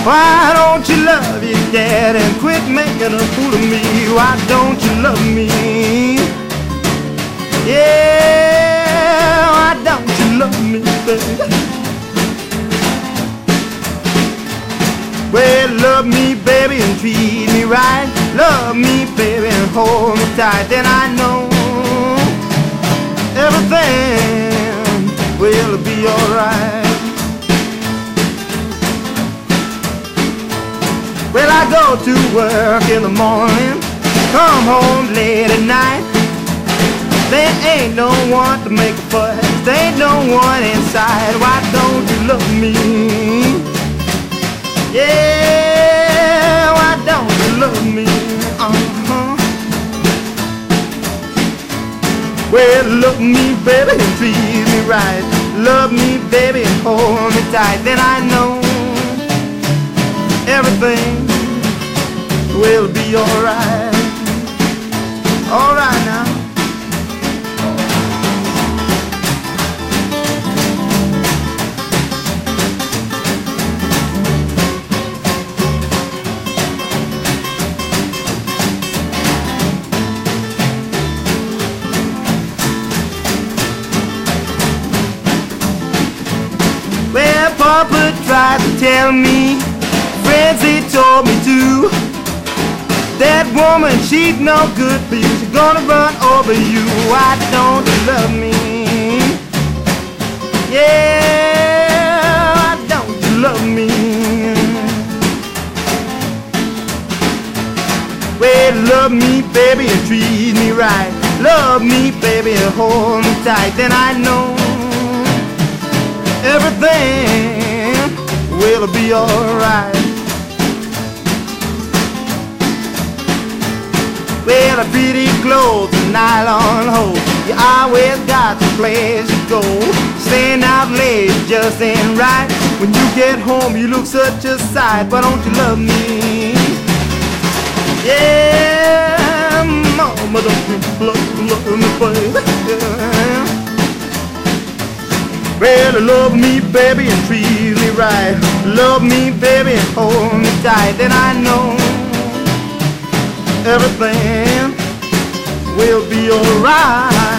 Why don't you love your dad and quit making a fool of me? Why don't you love me? Yeah, why don't you love me, baby? Well, love me, baby, and treat me right. Love me, baby, and hold me tight. Then I know everything will be alright. Well, I go to work in the morning, come home late at night. There ain't no one to make a fuss, there ain't no one inside. Why don't you love me? Yeah, why don't you love me? Well, love me, baby, and treat me right. Love me, baby, and hold me tight. Then I know everything will be alright. Alright now. Well, Papa tried to tell me, friends he told me to, that woman, she's no good for you, she's gonna run over you. Why don't you love me? Yeah, why don't you love me? Well, love me, baby, and treat me right. Love me, baby, and hold me tight. Then I know everything will be alright. Well, a pretty clothes and nylon hose, you always got the place to go. Staying out late just ain't right. When you get home you look such a sight. Why don't you love me? Yeah, mama, don't you love me, baby? Yeah. Well, love me, baby, and treat me right. Love me, baby, and hold me tight. Then I know everything will be alright.